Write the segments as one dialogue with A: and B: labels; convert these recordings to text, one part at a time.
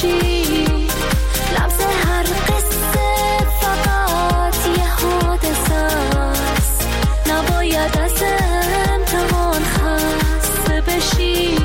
A: بشی. لمس هر قصه فقط یه حادثه است، نباید از امتحان خسته بشی.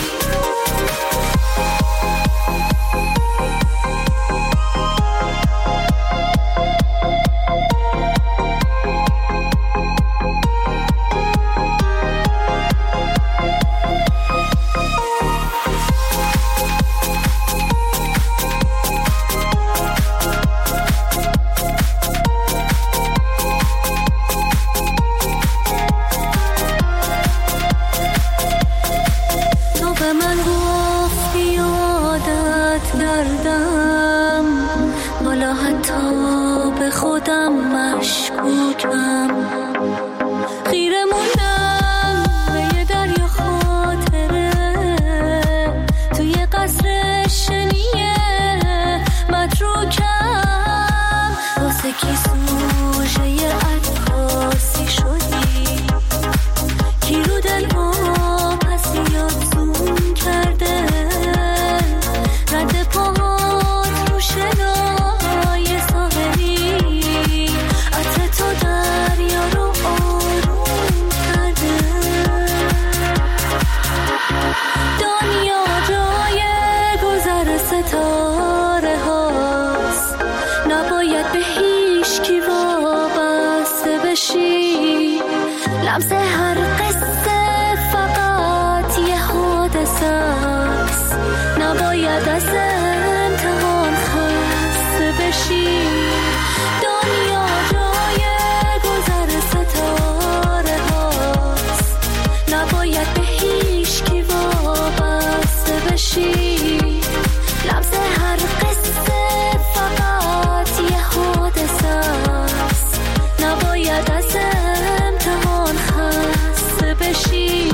A: لمس هر قصه فقط یه حادثه است، نباید از امتحان خسته بشی. دنیا جای گذر ستاره هاست، نباید به هیچ کی وابسته بشی. لمس هر قصه فقط یه حادثه است، نباید از امتحان خسته بشی.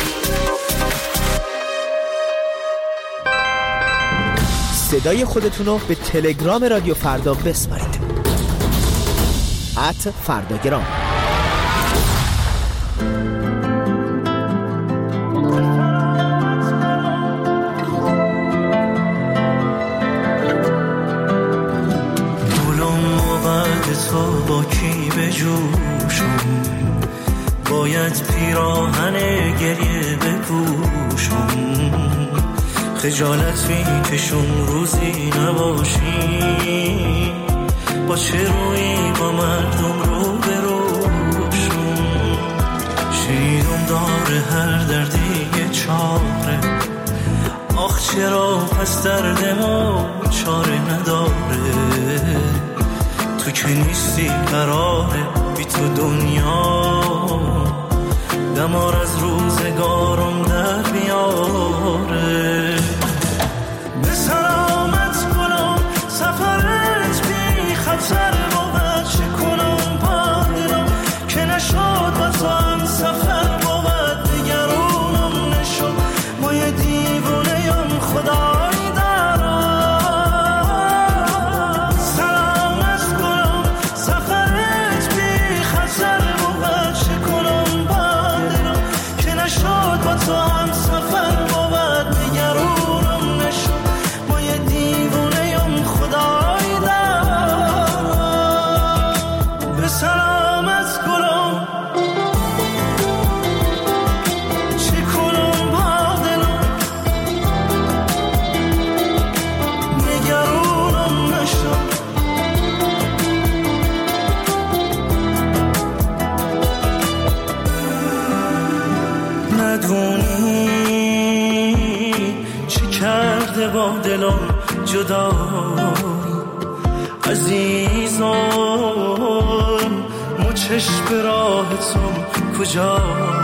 B: صدای خودتونو به تلگرام رادیو فردا بسپارید. @فرداگرام.
C: تو با کی بجوشم، باید پیراهن گریه بپوشم. خجالت میکشم روزی نباشی، با چه روی با مردم رو بروشم. شیرم داره هر دردی یه چاره، آخ چرا پس درد ما چاره نداره. تو که نیستی قراره بی تو دنیا دمار از روزگارم در بیاره. به سلامت کنم سفرت بی خطر بود، چه کنم با دلم که نشد با تو هم سفر بود. نگرانم نشد ما یه دیوونه یم خدای تو هم سفر بود. نگرانم نشد ما یه دیوونه یم خدای دار. به سلامت گلم چه کنم با دلم، نگرانم نشد. ندونی چه کرده با دلم جدایی عزیزم، مچش به راهتم کجا.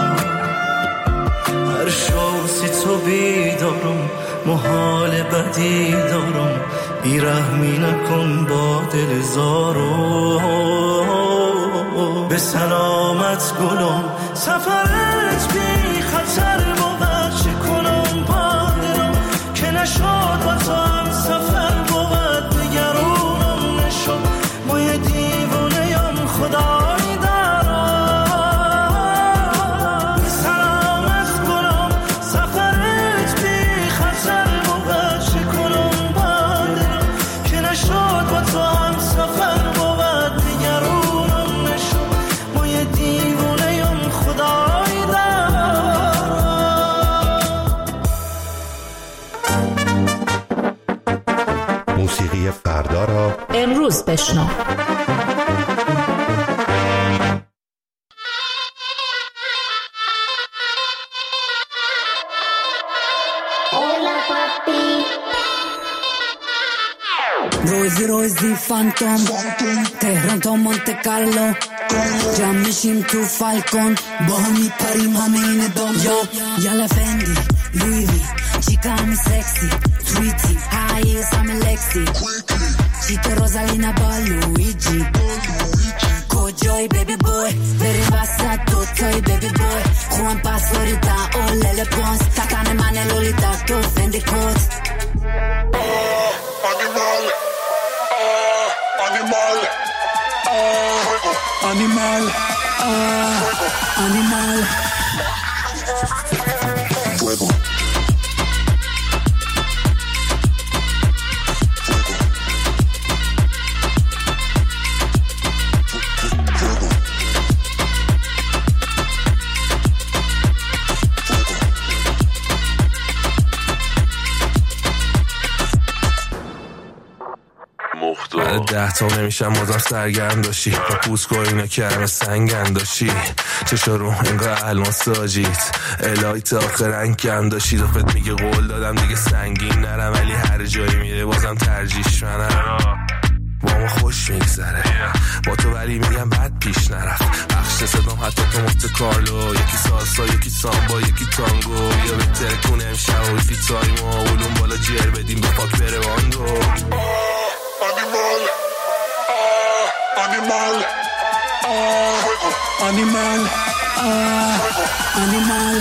C: هر شاسی تو بیدارم، محال بدی دارم، بیرحمی نکن با دل زارو. به سلامت گلم سفرت بی خطر بود، چه کنم با دلم که نشد با تو هم سفر بود. نگرانم نشد ما یه دیوونه یم خدای دارم. به سلامت گلم سفرت بی خطر بود، چه کنم با
D: موسیقی فردا را
E: امروز بشنو.
F: روزی فانتوم تهران تا مونت کارلو جمع میشیم تو فالکون با هم میپریم همه این دام یالا فندی لویوی چیکا همه سکسی تویتی هاییز همه لکسی چیتو روزالینا با لویجی کجای بیبی بوی بریم وسط دوتای بیبی بوی خوان پاس فلوریدا او لیل پونس تکن من لولیتا تو فندی کوت Animal, animal, fuego.
G: من 10 تا نمیشم مازم سرگرم داشتی با پوسکو اینا کرم سنگن داشتی چشا رو انگار الان ساجیت الایت آخر رنگم داشتی دفت میگه قول دادم دیگه سنگین نرم ولی هر جایی میره بازم ترجیش منم با ما خوش میگذره با تو ولی میگم بد پیش نرفت بخش صدام حتی تو مفت کارلو یکی سالسا یکی سامبا یکی تانگو یا بهتر کنه امشب و یکی تایم و علوم بالا جر بدیم به پاک بره واندو
F: Animal, animal, animal,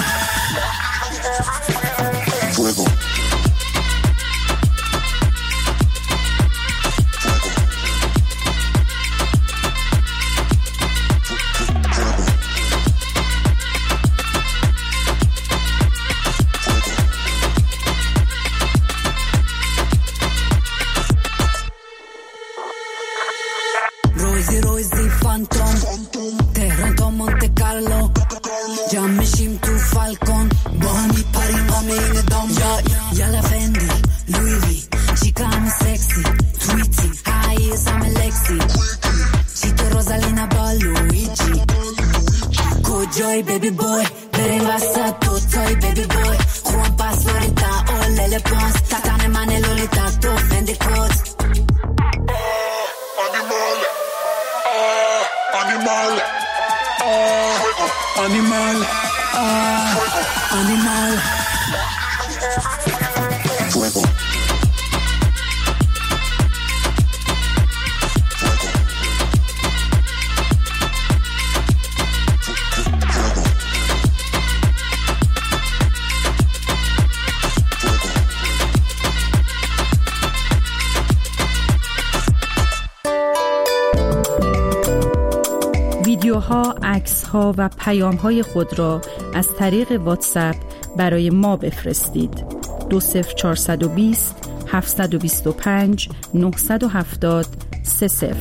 F: fuego. روزی فانتوم تهران تا مونت کارلو جمع میشیم تو فالکون با هم میپریم همه این دام یالا فندی لویوی چیکا همه سکسی تویتی هاییز همه لکسی چیتو روزالینا با لویجی کجای بیبی بوی بریم وسط دوتای بیبی بوی خوان پاس فلوریدا او لیل پونس تکن من لولیتا تو فندی کوت Animal, animal, animal, fuego.
E: ویدیوها، عکس‌ها و پیام‌های خود را از طریق واتساپ برای ما بفرستید. 20420 725 970 30.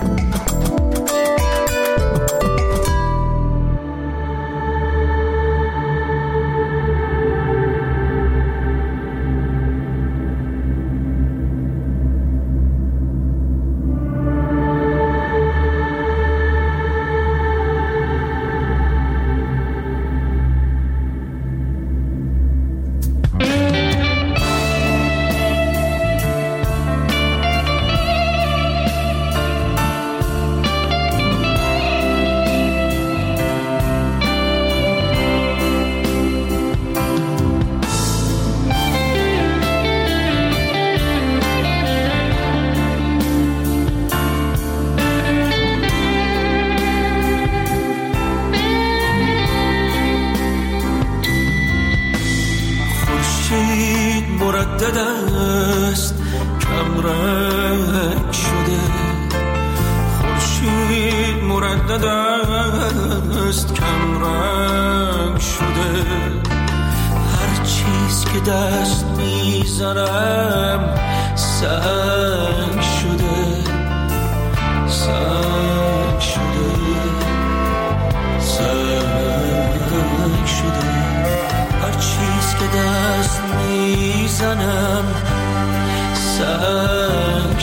C: مردد است کم رنگ شده خورشید مردد است کم رنگ شده هر چیز که دست میزنم سنگ شده سنگ شده سنگ شده هر چیز که دست میزنم سنگ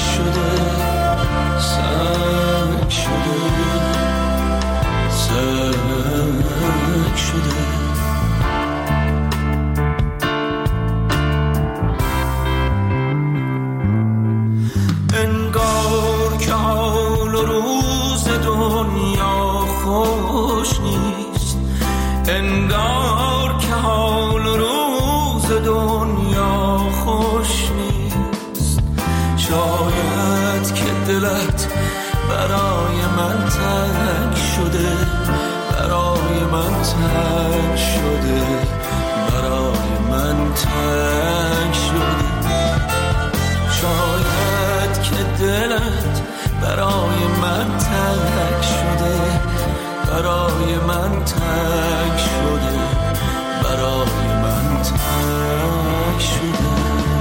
C: خوش نیست، انگار که حال روز دنیا خوش نیست. شاید که دلت برای من تنگ شده، برای من تنگ شده، برای من تنگ شده. شاید که دلت برای من تنگ شده، برای من تنگ شده، برای من تنگ شده.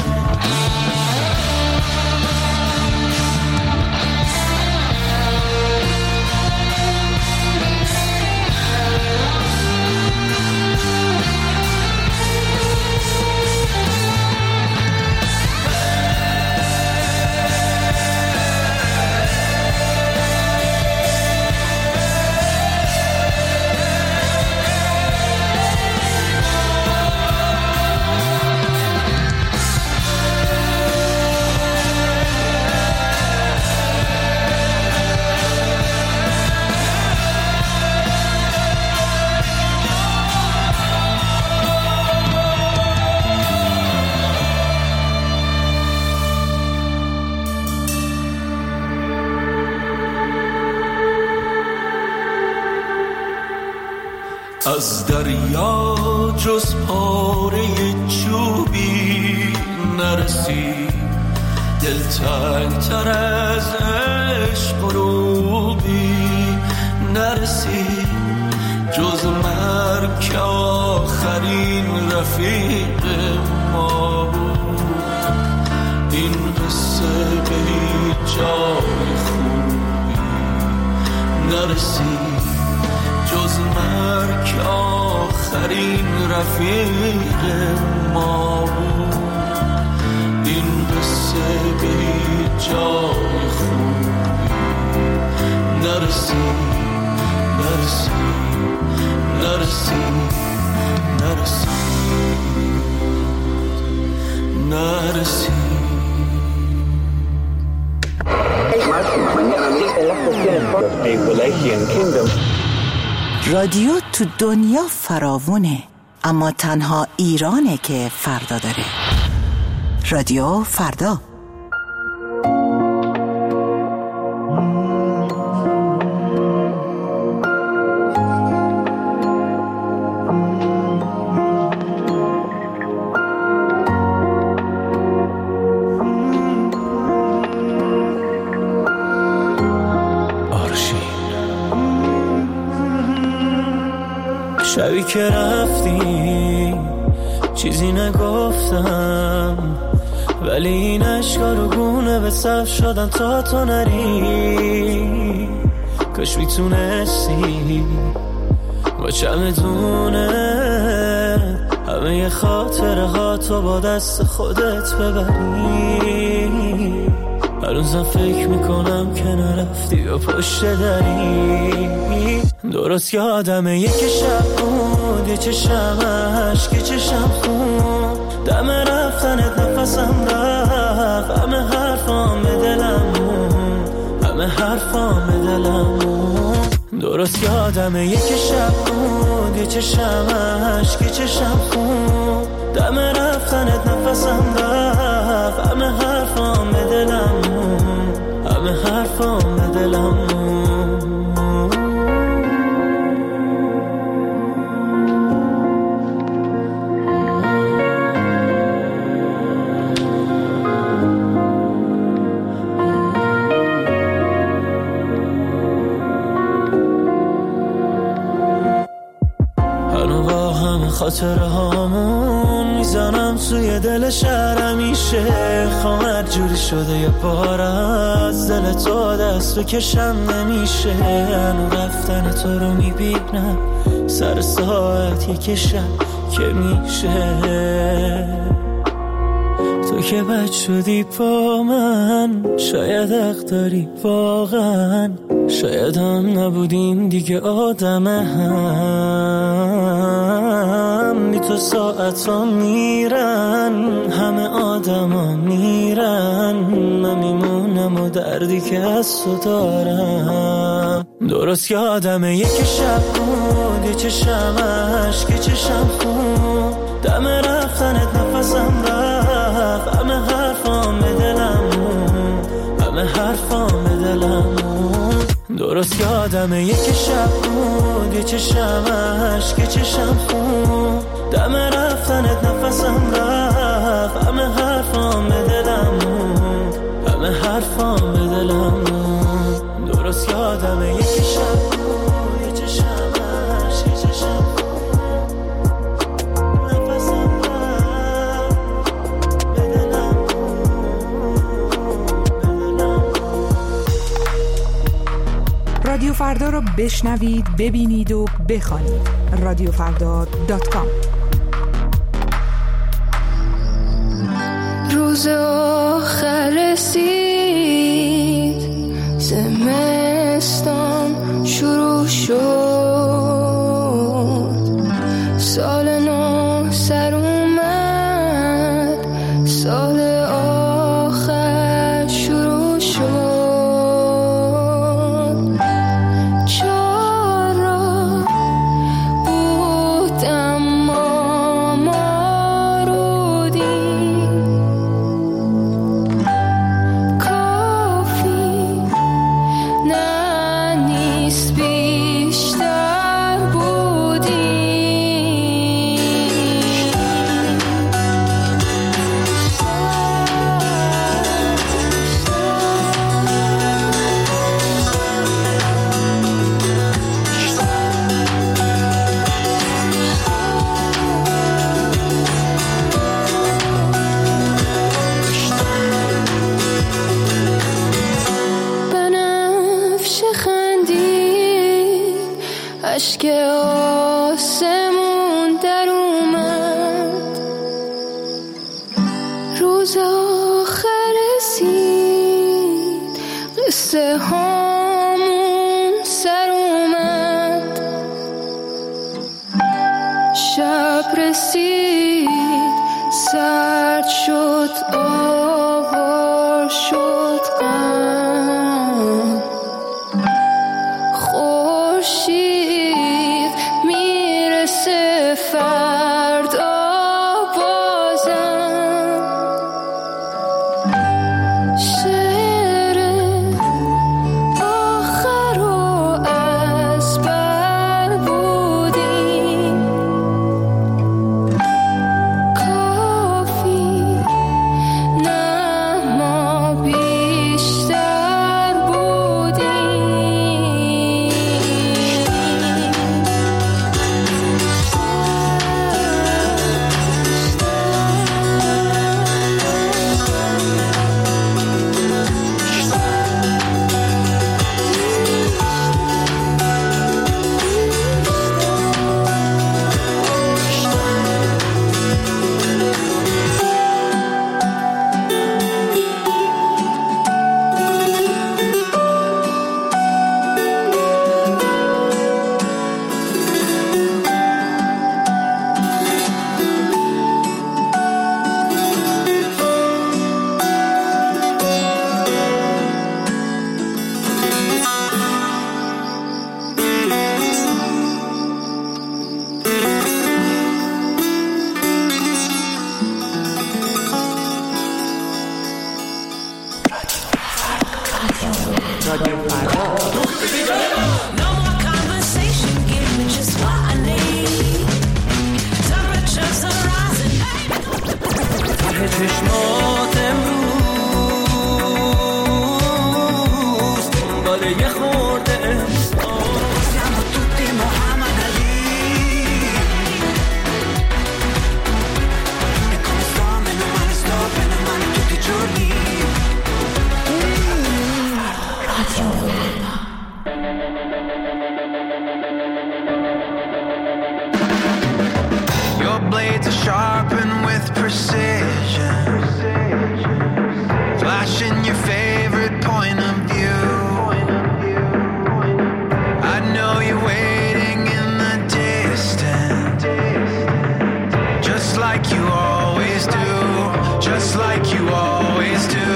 C: از دریا جز پاره چوبی نرسید، دلتنگ تر از عشق غروبی نرسید. جز مرگ که آخرین رفیق ما بود، این قصه به هیچ جای خوبی نرسید. جز مرگ که آخرین رفیق ما بود، این قصه به هیچ جای خوبی نرسید، نرسید، نرسید، نرسید، نرسید.
D: رادیو تو دنیا فراوونه، اما تنها ایرانه که فردا داره. رادیو فردا.
C: شبی که رفتی چیزی نگفتم، ولی این اشکا رو گونه به صف شدن تا تو نری. کاش میتونستی با چمدونه همه خاطره ها تو با دست خودت ببری. هر روزم فکر میکنم که نرفتی و پشت دری. درست یادمه یک شب بود، یه چشم عشق، یه چشم خون، دم رفتنت نفسم رفت، همه حرفام به دلم موند، همه حرفام به دلم موند. درست یادمه یک شب بود، یه چشم عشق، یه چشم خون، دم رفتنت نفسم رفت، همه حرفام به دلم موند، همه حرفام به دلم موند. خاطره هامون میزنم توی دل شهر، همیشه خواهر جوری شده یه بار از دل تو دست بکشم نمیشه. هنو رفتن تو رو میبینم سر ساعت یکشم که میشه. تو تو که بد شدی با من، شاید حق داری واقعا، شاید هم نبودیم دیگه آدم هم. بی تو ساعت ها میرن، همه آدم ها میرن، من میمونم و دردی که از تو دارم. درست یادمه یک شب بود، یه چشم عشق، یه چشم خون، دم رفتنت نفسم رفت، همه حرفام به دلم مون، همه حرفام به دلم مون. درست یادمه یک شب بود، یه چشم عشق، یه چشم خون، دم رفتنت نفسم رفت، همه حرفام به دلم مون، همه حرفام به دلم مون. درست یادمه یک شب بود، یه چشم عشق، یه چشم خون، نفسم رفت، به دلم مون.
H: رادیو فردا رو بشنوید، ببینید و بخوانید. رادیوفردا.com.
A: روز آخر رسید، زمستان شروع شد، سال نو سر اومد، سال آخر شروع شد. چارا بود اما ما رو دید، کافی نه نیست بیشتر بودی. بنفش خندید، اشک آسمون در اومد، روز آخر رسید، قصه هامون سر اومد، شب رسید، سرد شد، آوار شد غم، خورشید میرسه فردا بازم. شعر آخر رو از بر بودیم، کافی نه ما بیشتر بودیم.
C: چشمات امروز دنبال یه خورده
F: Siamo tutti Muhammad Ali, e come sto, meno male tutti i giorni. Your blades are sharpened with precision.
I: favorite point of view. I know you're waiting in the distance, just like you always do, just like you always do.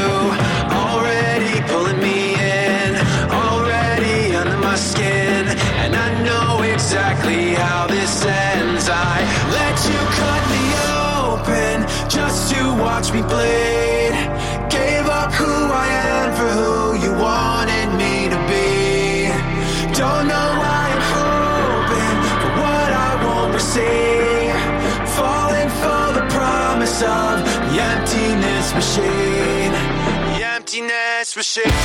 I: Already pulling me in, already under my skin, and I know exactly how this ends. I let you cut me open just to watch me bleed. Gave up who I am for who you wanted me to be. Don't know why I'm hoping for what I won't receive. Falling for the promise of the emptiness machine. The emptiness machine.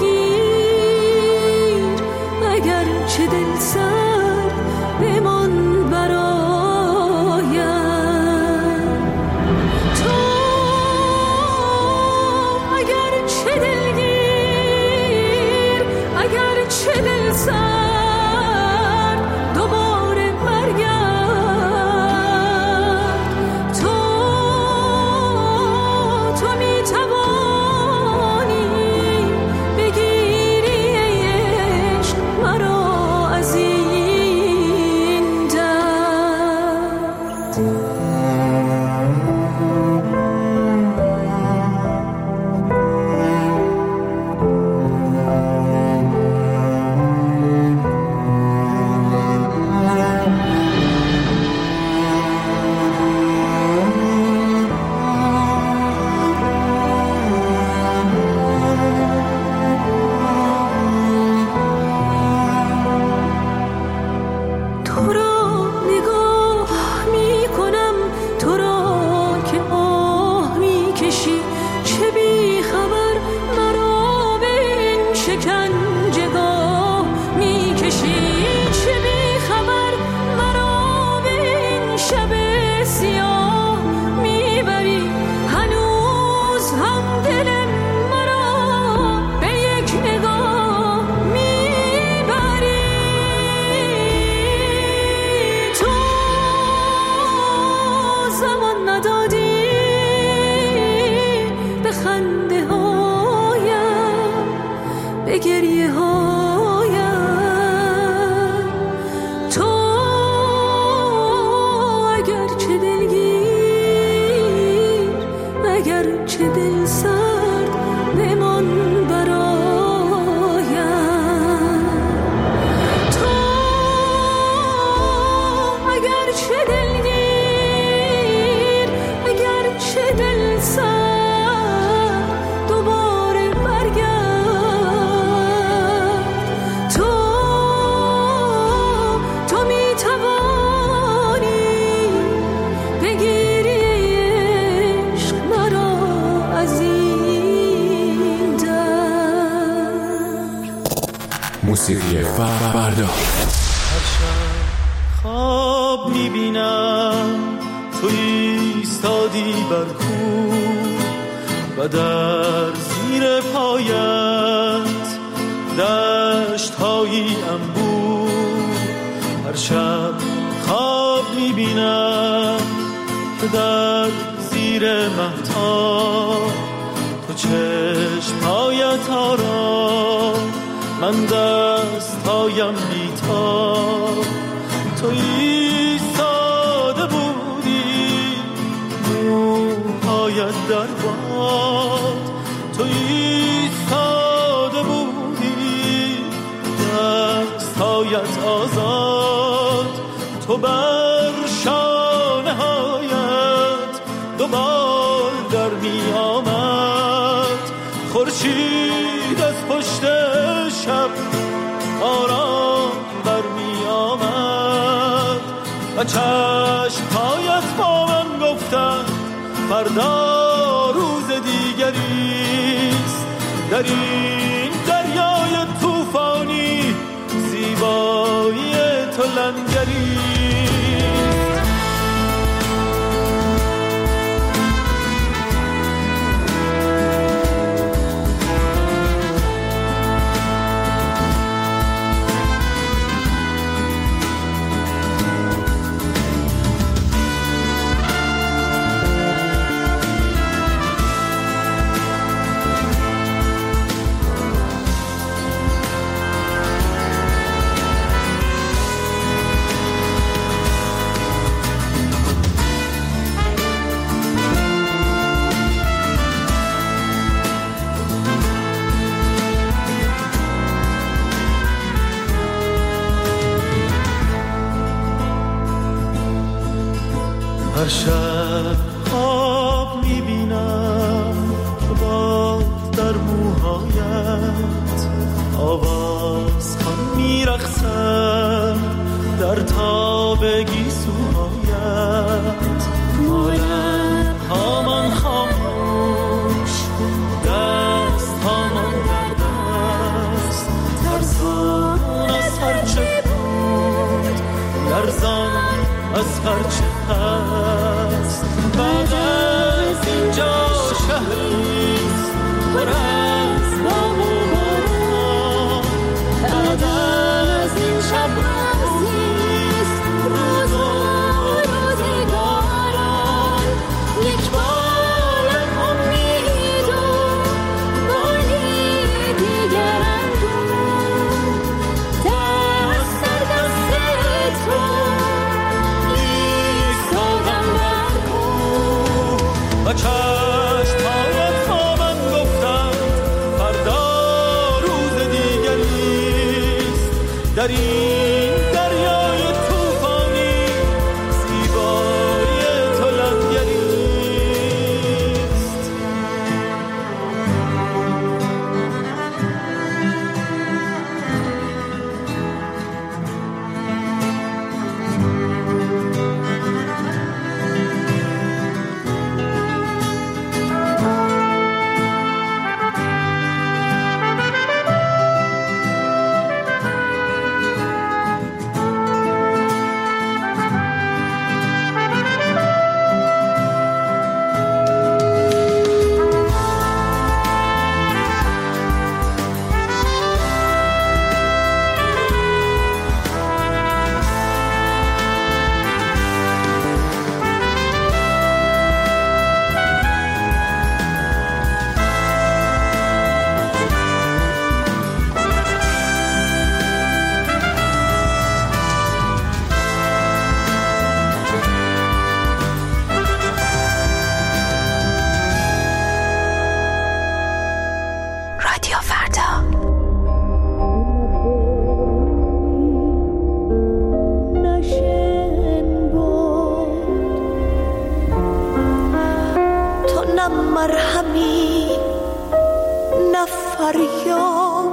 A: چه دل سر بمان
J: موسیقی فردا.
C: خواب میبینم تو ایستادی بر کوه و در زیر پایت دشت هایی انبوه. هر شب خواب میبینم که در زیر مهتاب تو چشمهایت آرام، من دستهایم بیتاب. تو ایستاده بودی موهایت در باد، تو ایستاده بودی دستهایت آزاد. تو بر شانه هایت دوبار در می آمد، خورشید از پشت شب آرام بر می آمد و چشمهایت با من گفتن فردا روز دیگریست. در این دریای طوفانی زیبایی تو لنگریست. هر شب خواب میبینم که باد در موهایت آواز خان میرقصم در تاب گیسوهایت. مالم هامان خاموش دست هامان در دست، ترسان از هرچه بود لرزان از هرچه هست. بعد از اینجا شهریست پر از بام و باران، بعد از این شب رازیست روز و روزگاران. یک بالم امید و بالی دیگر اندوه، دست در دست تو و چشمهایت با من گفتن فردا روز دیگریست. در این دریای طوفانی زیبایی تو لنگریست.
K: مرهمی نه فریاد،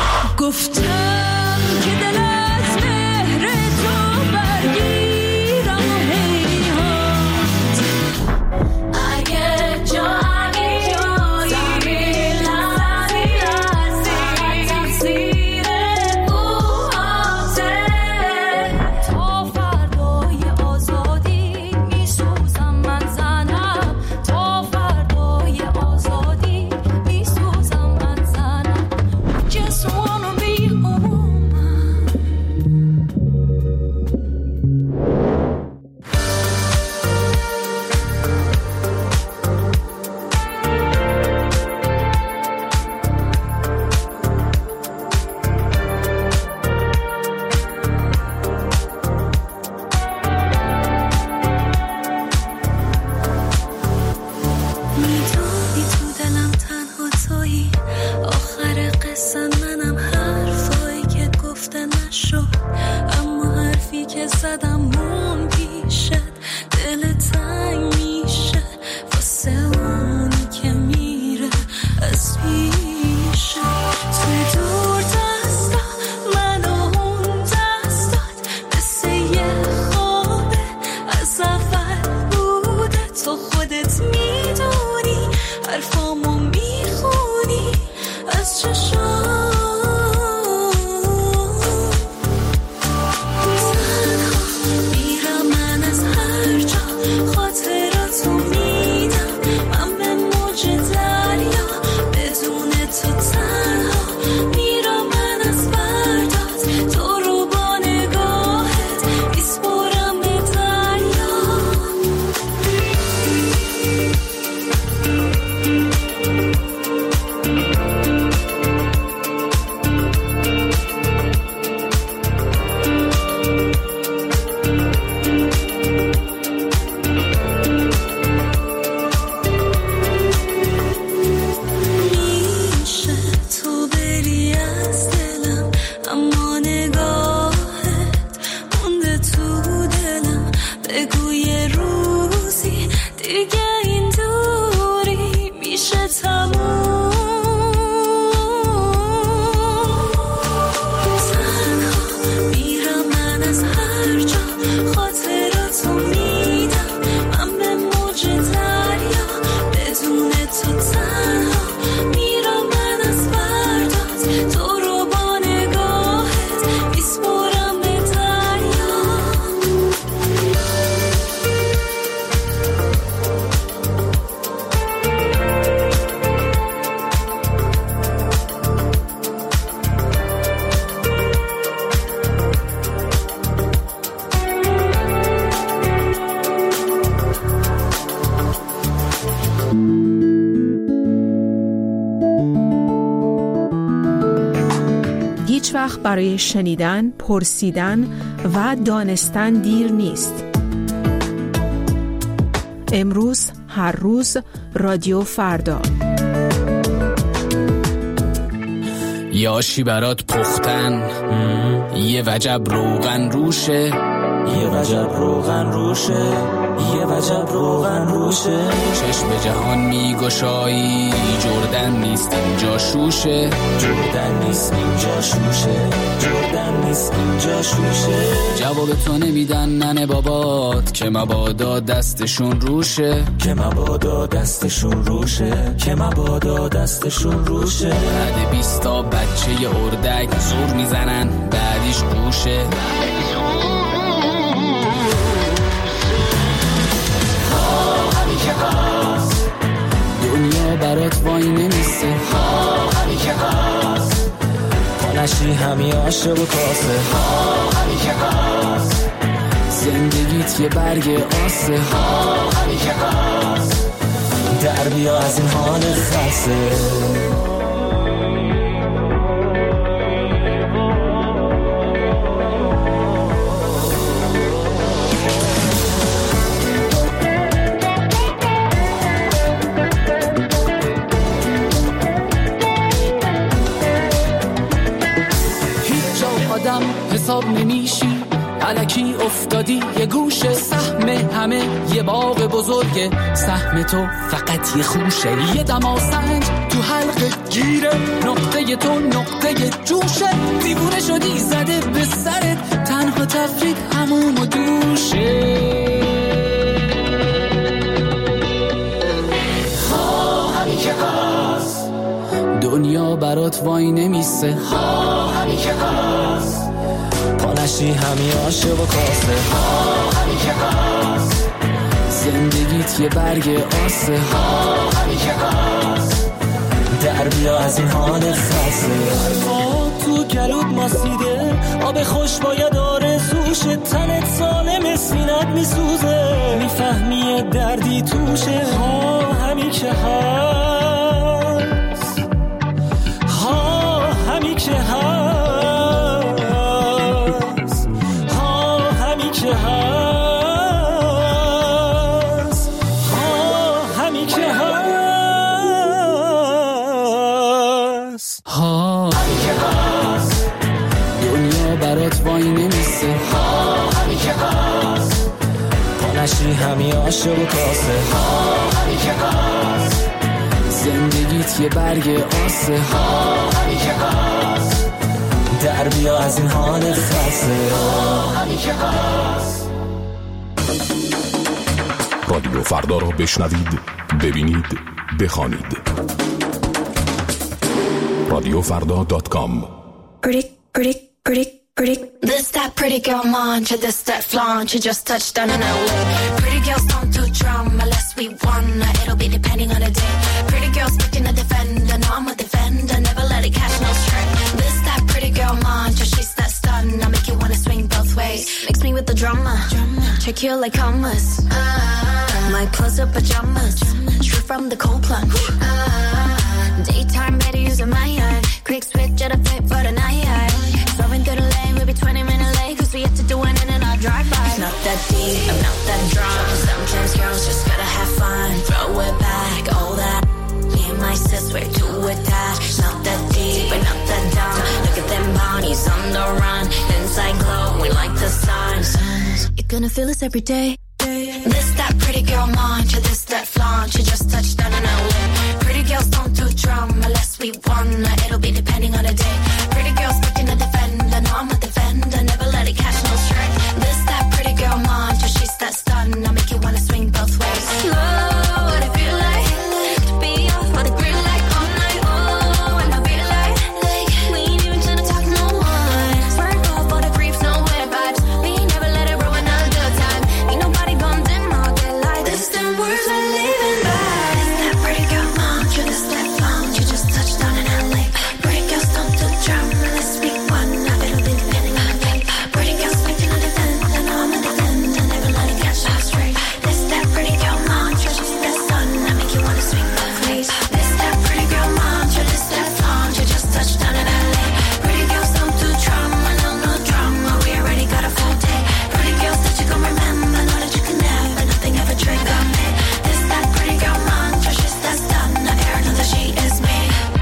K: گفتم که دل از مهر تو برگیرم و هیهات. اگه جایی تقصیر حرفامو میخونی از چشام.
H: هیچ وقت برای شنیدن، پرسیدن و دانستن دیر نیست. امروز، هر روز، رادیو فردا.
J: یاشی برات پختن، یه وجب روغن روشه، یه وجب روغن روشه، یه وجب روغن روشه. چشم به جهان میگشایی، جردن نیست اینجا شوشه، جردن نیست اینجا شوشه، جردن نیست اینجا شوشه. جواب تو نمیدن ننه بابات که مبادا دستشون روشه، که مبادا دستشون روشه، که مبادا دستشون روشه. بعد 20 تا بچه اردک زور میزنن بعدیش گوشه. دنیا برات وای نمیسته، همین که هست. پانشی همی آشه و کاسه، همین که هست. زندگیت یه برگ آسه، همین که هست. در بیا از این حال خسته. حساب نمیشی، الکی افتادی یه گوشه. سهم همه یه باغ بزرگه، سهم تو فقط یه خوشه. یه دماسنج تو حلقه گیره، نقطه تو نقطه جوشه. دیوونه شدی زده به سرت، تنها تفرید هموم و دوشه. همین که هست. دنیا برات وای نمیسته، همین که هست. پانشی همی آشه و کاسه، همین که هست. زندگیت یه برگ آسه، همین که هست. در بیا از این حال خسته. حرفات تو گلود ماسیده، آب خوش باید آرزوشه. تنت سالم سینت میسوزه، میفهمی دردی توشه. همین که هست، همین که هست. دنیا برات وای نمیسته، همین که هست. پانشی همی آشه و کاسه، همین که هست. زندگیت یه برگ آسه، همین که هست. در بیا از این حال خسته، همین که هست.
L: رادیو فردا رو بشنوید، ببینید بخوانید. radiofardha.com.
A: This that pretty girl mantra, this that flaunt, you just touched down in LA. Pretty girls don't do drama unless we wanna, it'll be depending on the day. Pretty girls picking a defender, no I'm a defender, never let it catch no stray. This that pretty girl mantra, she's that stun, I make you wanna swing both ways. Mix me with the drama, check you like commas. My clothes are pajamas, straight from the cold plunge. Daytime better using my eye, quick switch at a fit for the night. Driving through the lane, we'll be 20 minutes late, cause we have to do it in our drive-by. It's not that deep, I'm not that drunk. Sometimes girls just gotta have fun, throw it back, all that. Me and my sis, we're too attached. It's not that deep, we're not that dumb. Look at them bodies on the run, inside glow, we like the sun. You're gonna feel this every day. This that pretty girl mantra, this that flaunt, you just touched down in LA. Pretty girls don't do drama unless we wanna, it'll be depending on the day. Pretty girls picking a defender, no I'm a defender, never let it catch no stray. This that pretty girl mantra, she's that stun, I make you wanna swing both ways. Oh, what it feel like to be off on the grill like all night. Oh, and I feel like we ain't even trying to talk no one. Swerve off all the creeps, no weird vibes. We never let it ruin our good time. Ain't nobody gonna dim our get light. This them words we're living by. This that pretty girl mantra, this that flaunt, you just touched down in LA. Pretty girls don't do drama unless we wanna, it'll be depending on the day. Pretty girls making a defender, no I'm a defender, never let it catch us straight. This that pretty girl mantra, she's that sun, I make you wanna swing both ways. This that pretty girl mantra, this that flaunt, you just touched down in LA. Pretty girls don't do drama, no drama, we already got a full day. Pretty girls that you gon' remember, know that you can never, nothing ever trigger me. This that pretty girl mantra, she's that stun, I air know that she is me.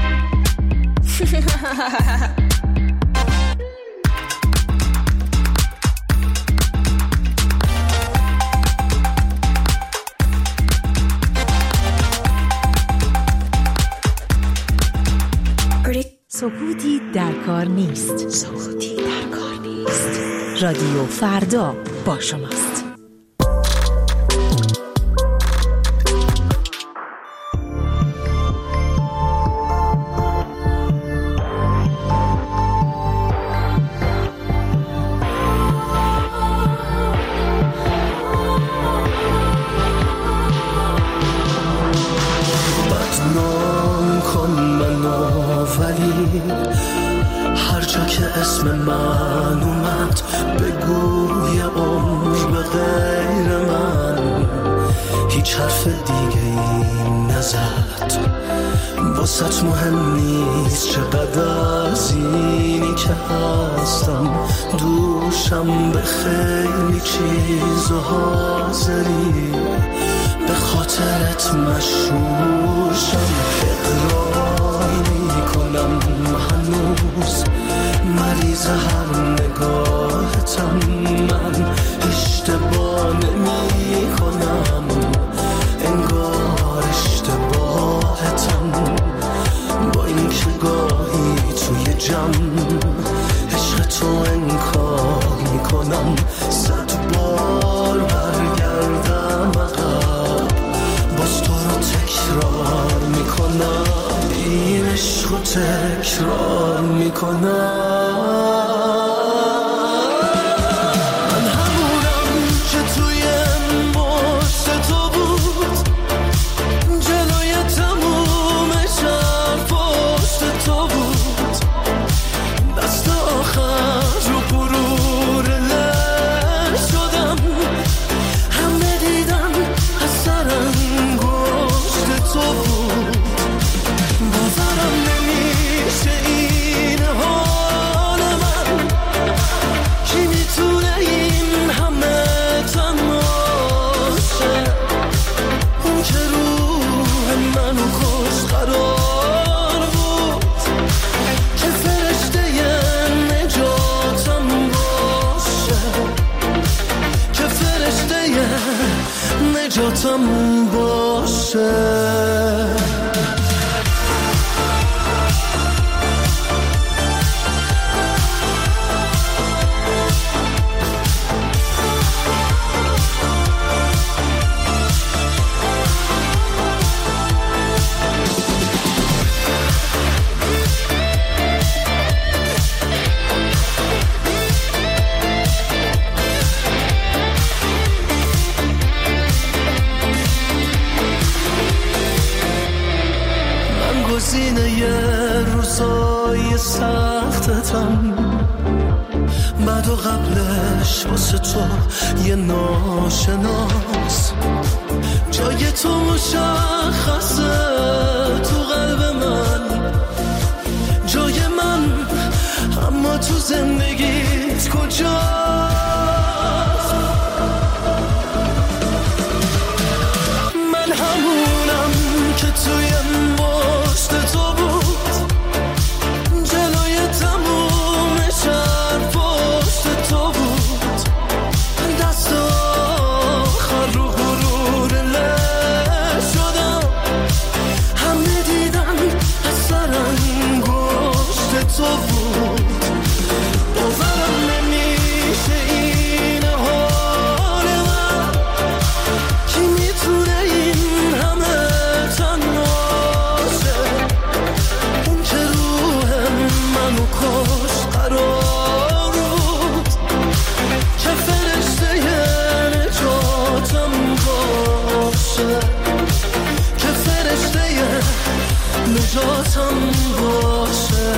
H: سکوتی در کار نیست. سکوتی در کار نیست. رادیو فردا با شماست.
C: بدنام کن منو ولی هر جا که اسم من اومد بگوی عمر به غیر من هیچ حرف دیگه این نزد واسط مهم نیست چقدر از اینی که هستم دوشم به خیلی چیز و حاضری به خاطرت مشهورشم اقرار میکنم هنوز مریض هر نگاهتم من اشتباه نمی کنم انگار اشتباهتم با این که گاهی توی جمع عشق تو انکار میکنم 100 بار برگردم عقب باز تو رو تکرار میکنم این عشق رو تکرار میکنم من همونم که توی پشت تو بود جلوی تموم شهر پشت تو بود دست آخر رو غرور لر شدم همه دیدن از سر انگشت تو بود باورم نمیشه این حال من کی میتونه این همه تنهاشه اون که روح منو خوش قرار بود که فرشته نجاتم باشه که فرشته نجاتم باشه روزای سختتم، بعد و قبلش واسه تو یه ناشناس. جای تو مشخصه تو قلب من، جای من، اما تو زندگیت کجاست؟ من همونم که توی مشت تو بود، جلوی تموم شهر پشت تو بود، دست آخر رو غرور له شدم، همه دیدن از سر انگشت تو بود. باورم نمیشه این حال من، کی میتونه این همه تنهاشه؟ اون که روح منو کش قرار بود که فرشته نجاتم باشه، که فرشته نجاتم باشه.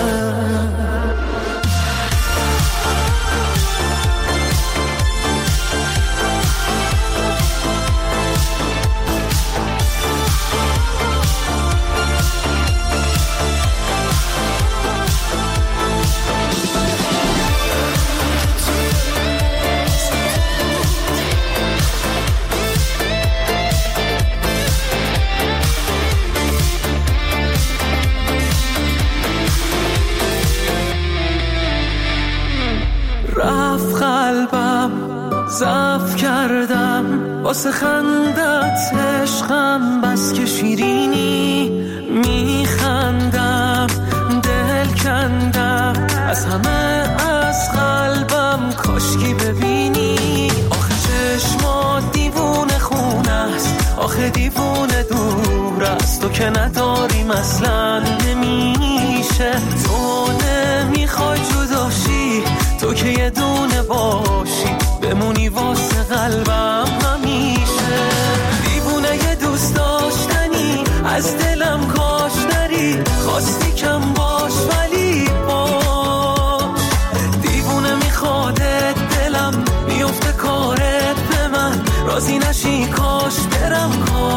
C: رفت قلبم، ضعف کردم واسه خندت عشقم، بس که شیرینی میخندم، دل کندم از همه از قلبم، کاشکی ببینی آخه چشمات دیوونه خونه است، آخه دیوونه دور است، تو که نداریم اصلا نمیشه، تو نمیخوای جداشی، تو که یه دونه باشی بمونی واسه قلبم همیشه. دیوونه یه دوست داشتنی از دلم کاش نری، خواستی کم باش ولی باش، دیوونه میخوادت دلم میفته کارت به من، راضی نشی کاش برم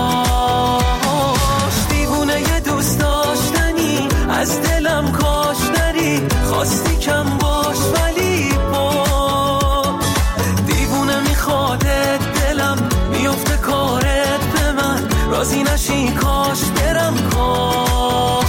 C: کاش. دیوونه یه دوست داشتنی از دلم کاش نری، خواستی کم باش ولی باش، دیوونه میخوادت دلم میفته کارت به من، راضی نشی کاش برم کاش.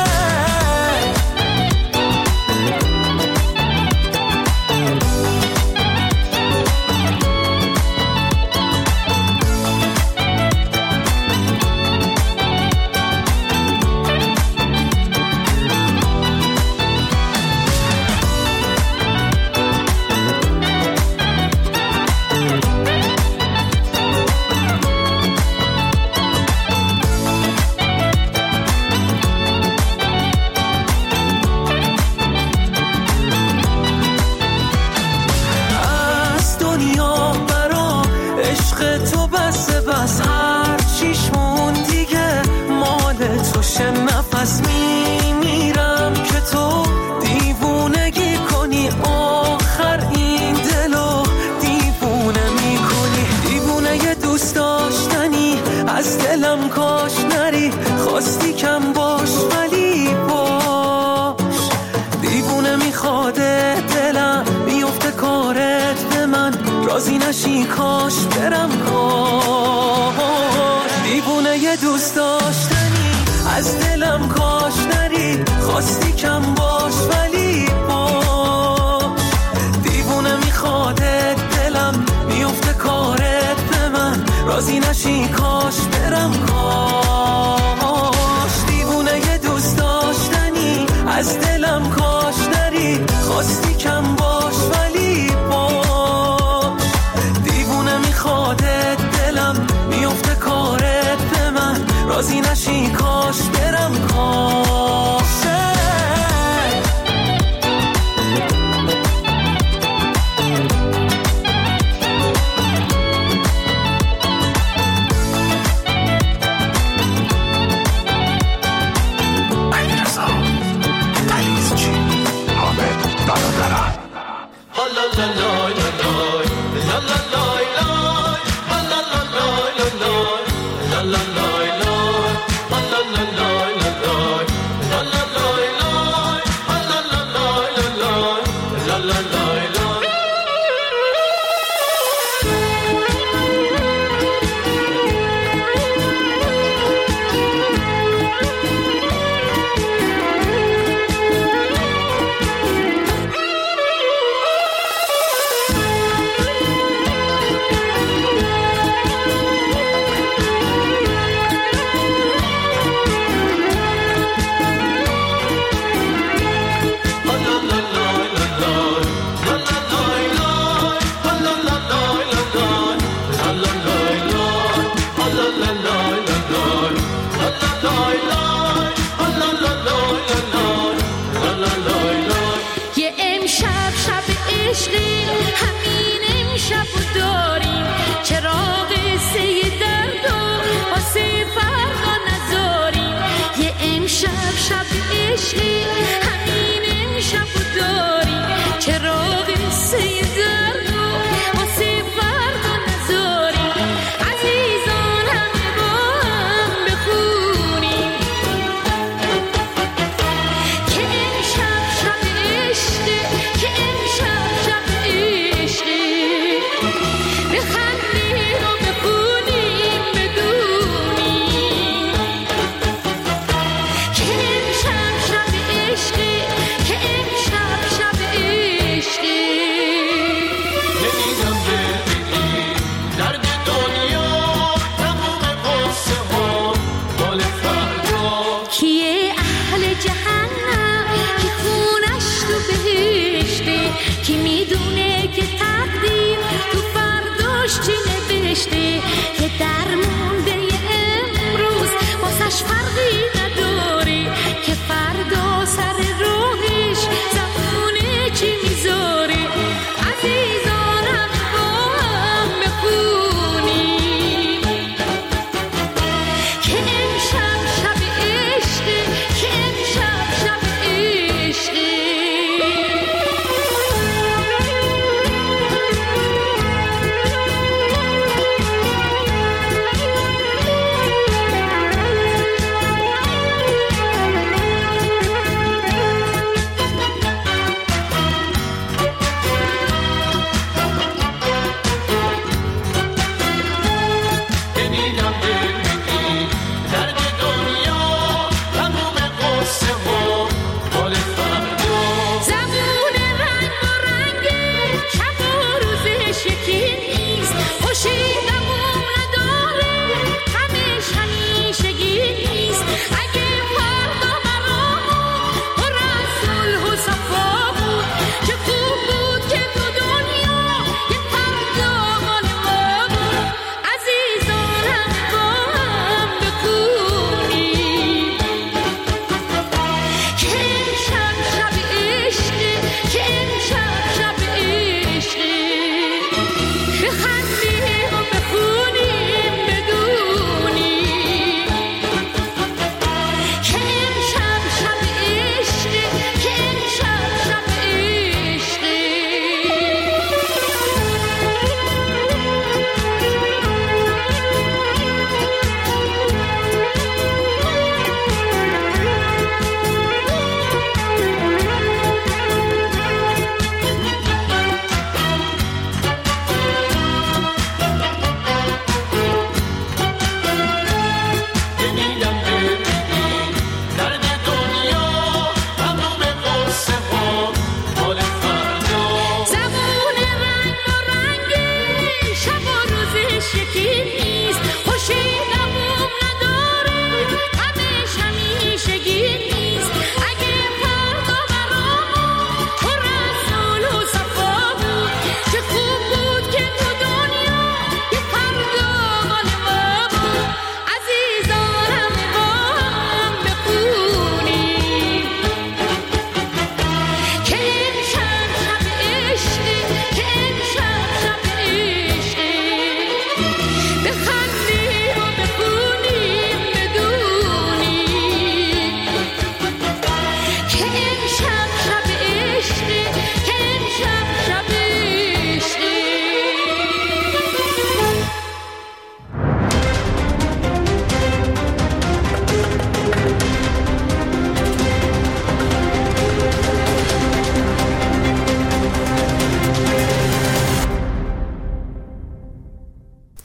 C: نفس میمیرم که تو دیوونگی کنی، آخر این دلو دیوونه میکنی. دیوونه یه دوست داشتنی از دلم کاش نری، خواستی کم باش ولی باش، دیوونه میخواده دلم میفته کارت به من، راضی نشی کاش برم کاش. دیوونه یه دوست داشتنی از دلم کاش نری، خواستی کم باش ولی باش، دیوونه میخواده دلم میفته کارت به من، راضی نشی کاش برم کاش. دیوونه یه دوست داشتنی از دلم کاش نری، خواستی کم باش ولی باش، دیوونه میخواده دلم میفته کارت به من، راضی نشی کاش برم کاش.
K: نوشته که درمونده امروز واسش فرقی نداره که فردا سر روحش زمونه چی میذاره. عزیزانم با هم بخونی که امشب شب عشقه، که امشب شب عشقه. بخند